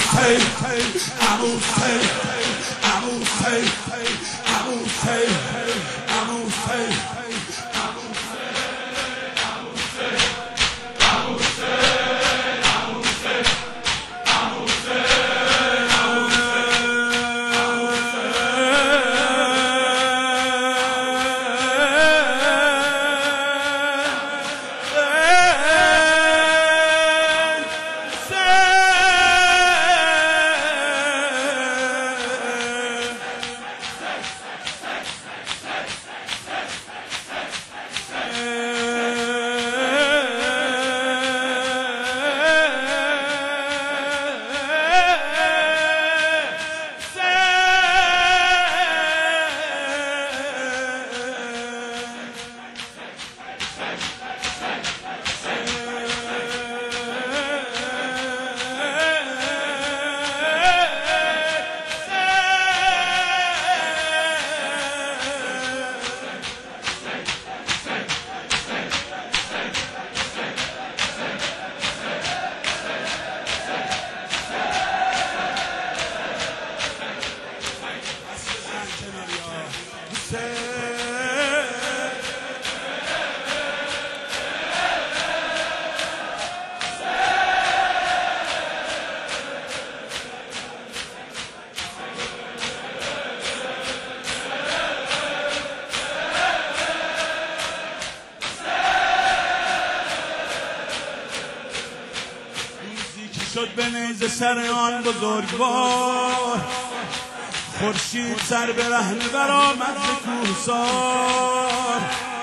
شد به نیزه سر آن بزرگوار، خورشید سر برهنه برآمد ز کوهسار.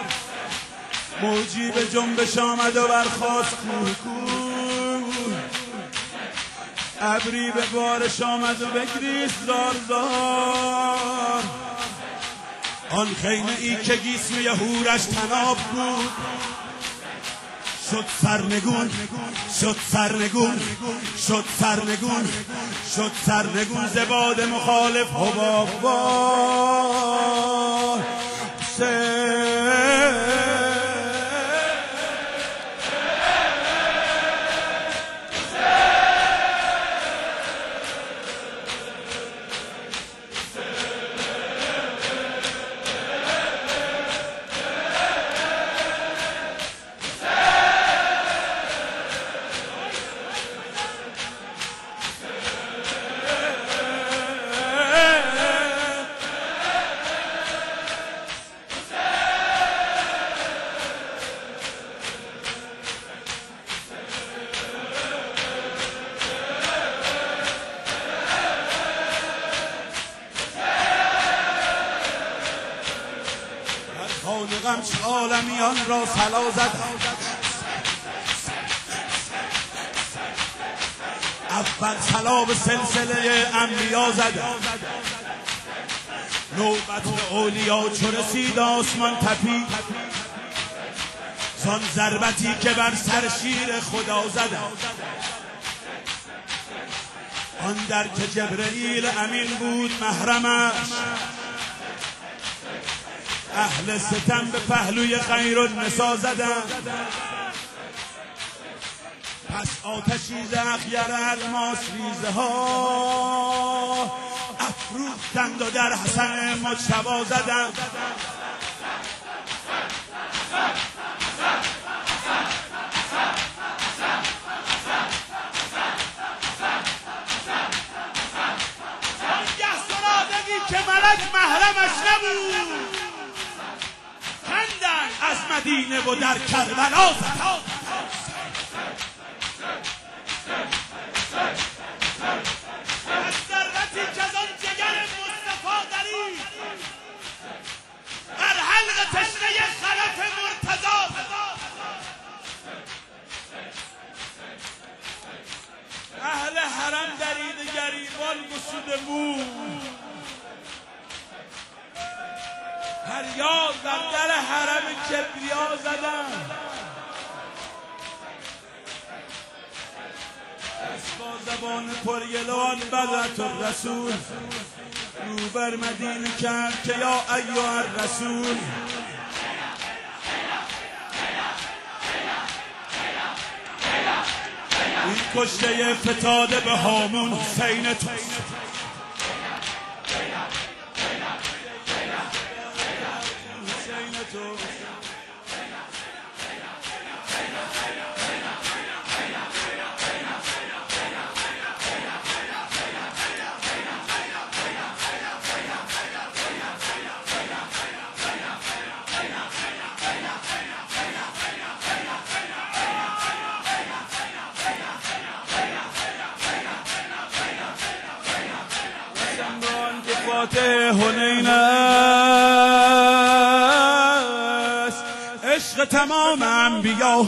موجی به جنبش آمد و برخاست کوه کوه، ابری به بارش آمد و بگریست زار زار. آن خیمه ای که گیسم یهورش طناب بود، شد سرنگون شد سرنگون شد سرنگون شد سرنگون ز باد مخالف حباب‌وار. خانقم عالمیان را صلا زد، اول صلا به سلسله انبیا زد. نوبت به اولیا چو رسید آسمان تپید، زان ضربتی که بر سر شیر خدا زد. آن در که جبرئیل امین بود محرمش، اهل ستم به پهلوی خیرالنسا زدند. پس آتشی ز اخیر الماس ریزه ها، افروختند و در حسن مجتبی زدند. آنگه سرادگی که ملک محرمش نبود، از مدینه و در کربلا زد. از ذرتی که از آن جگر مصطفی درید، بر حلق تشنه خلف مرتضی. اهل حرم درید گریبان گشوده مو، فریاد بر در حرم کبریا زدن. با زبان پرگلان بدرت الرسول، رو بر مدینه کرد که یا ایها الرسول. این کشته فتاده به هامون حسین تو حنین است عشق تمام انبیا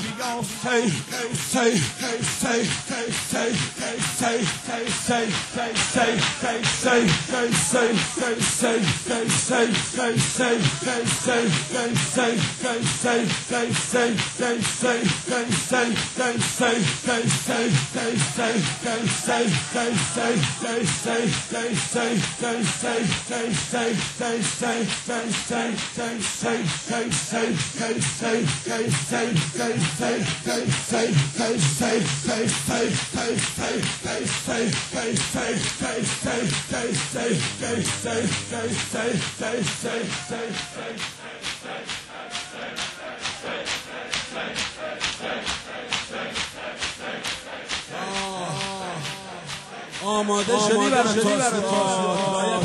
آماده شدی برای توسعه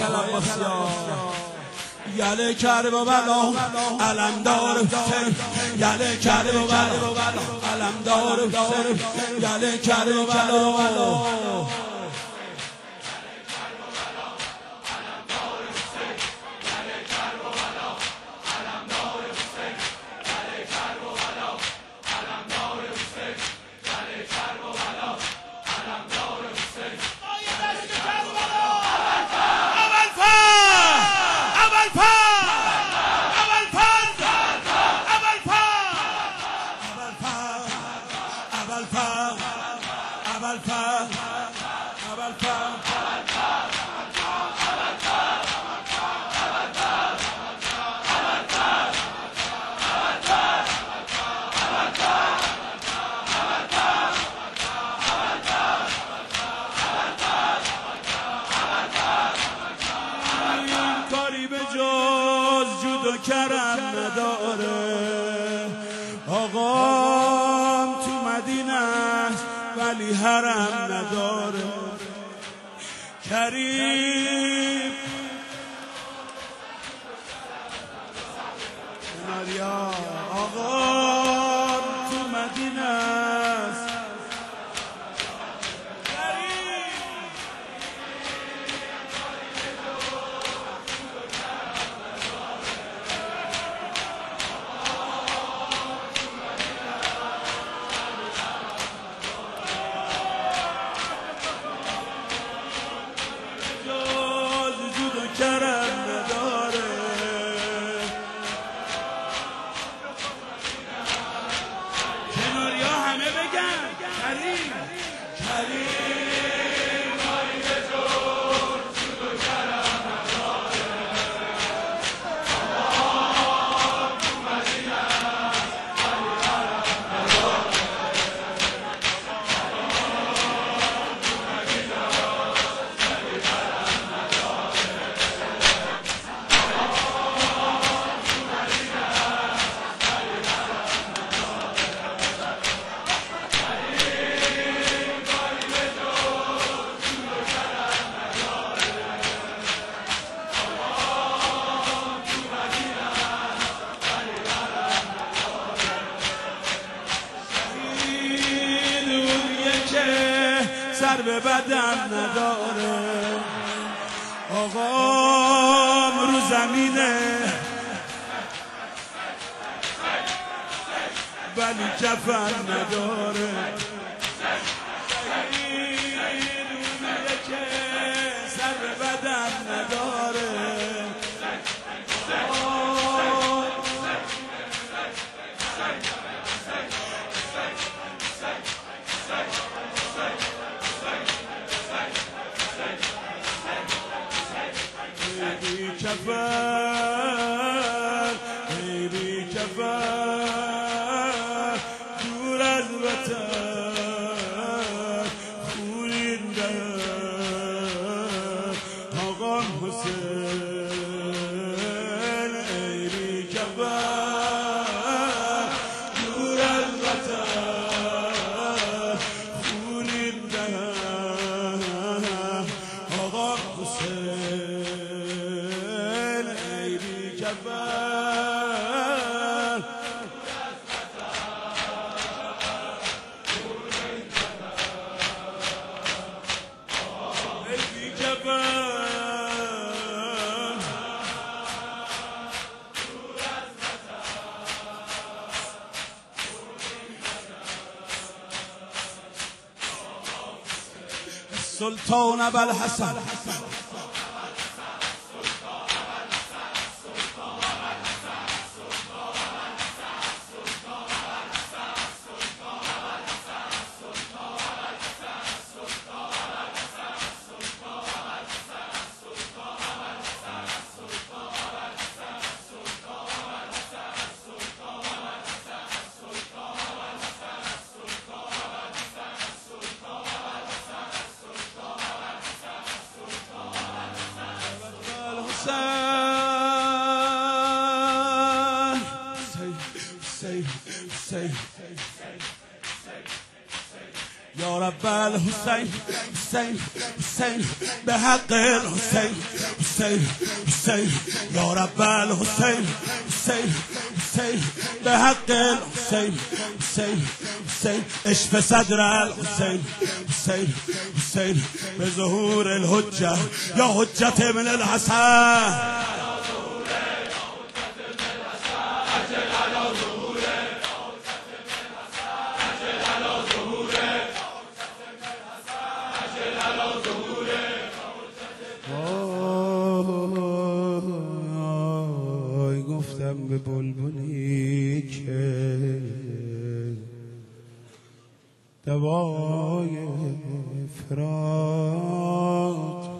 یله کرده با بلا علمدار حسین یله کرده با بلا علمدار حسین یله کرده با بلا کرم نداره آقام تو مدینه است ولی حرم نداره کریم ماریا آقام تو مدینه است کرم نداره کناریا همه بگن کریم کریم کاری به جور جود و کرم نداره آقام تو مدینه است ولی حرم نداره آقام تو مدینه است ولی حرم نداره سر به بدن نداره آقام رو زمینه ولی کفن نداره سر به بدن نداره بی کفر بی کفر دور از وطن سلطان ابوالحسن یا رب الحسین حسین حسین به حق الحسین حسین حسین یا رب الحسین حسین حسین به حق الحسین حسین حسین اشف صدر الحسین حسین حسین به ظهور الحجه یا حجت من الحسن گفتم به بلبلی که دوای فراق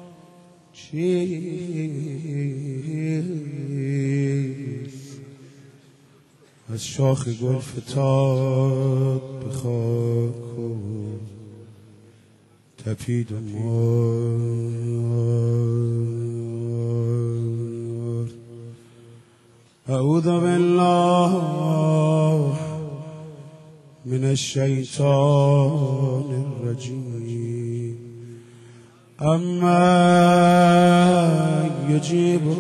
چیست از شاخ گل فتاد به خاک و تپید و مرد اعوذ بالله من الشیطان الرجیم اما یجیب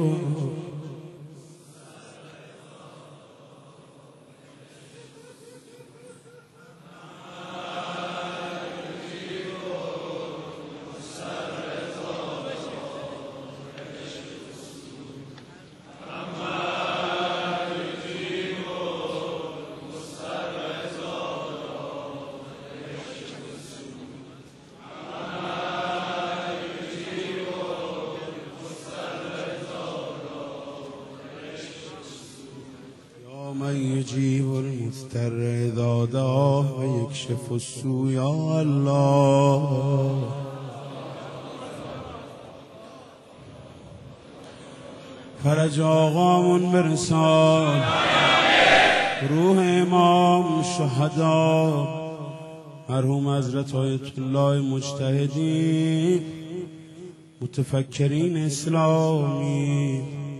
من یجیب المضطر اذا دعاه و یکشف السوء یا الله فرج آقامون برسان روح امام شهدا مرحوم حضرت آیت الله مجتهدین متفکرین اسلامی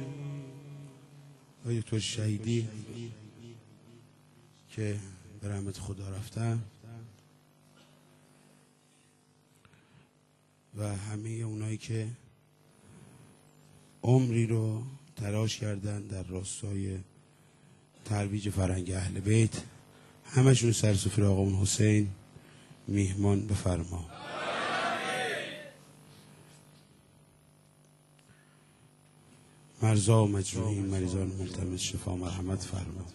آیت الشهیدی که به رحمت خدا رفتن و همه اونایی که عمری رو تلاش کردن در راستای ترویج فرهنگ اهل بیت همشون سر سفره آقامون حسین میهمان بفرما. مرزا و مجروحین مریضان ملتمس شفا مرحمت فرما.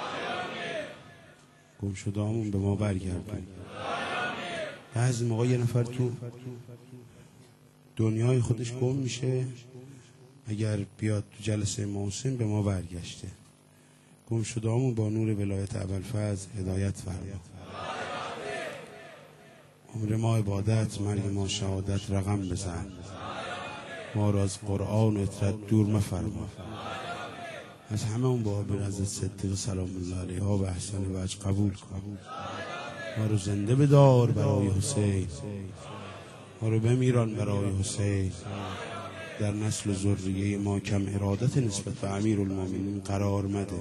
گم شده‌هامون به ما برگردون. بعضی موقع یه نفر تو دنیای خودش گم میشه، اگر بیاد تو جلسه امام حسین به ما برگشته. گم شده‌هامون با نور ولایت ابوالفضل هدایت فرما. عمر ما عبادت، مرگ ما شهادت رقم بزن. ما را از قرآن و اطرت دور مفرما. از همه اون بابر حضرت صدیق سلام الله علیه و احسان وجه قبول کن. ما رو زنده بدار برای حسین، ما رو بمیران برای حسین. در نسل و ذریه ما کم ارادت نسبت به امیرالمومنین قرار مده.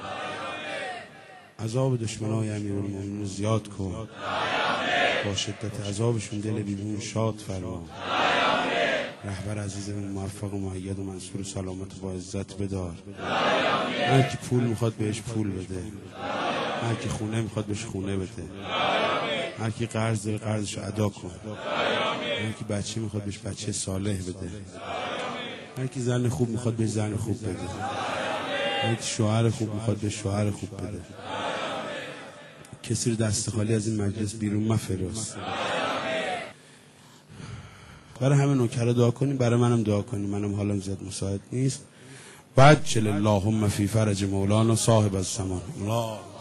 عذاب دشمنای امیرالمومنین زیاد کن، با شدت عذابشون دل بیمون شاد فرما. رهبر عزیزمون موفق و مؤید و منصور سلامت با عزت بدار. هر کی پول میخواد بهش پول بده، هر کی خونه میخواد بهش خونه بده، هر کی قرض داره قرضشو ادا کن، هر کی بچه میخواد بهش بچه صالح بده، هر کی زن خوب میخواد بهش زن خوب بده، هر کی شوهر خوب میخواد بهش شوهر خوب بده. کسی رو دست خالی از این مجلس بیرون مفرست. برای همه نوکر دعا کنیم، برای منم دعا کنیم، منم حالم زیاد مساعد نیست. بعد جل اللهم فی فرج مولانا صاحب الزمان. الله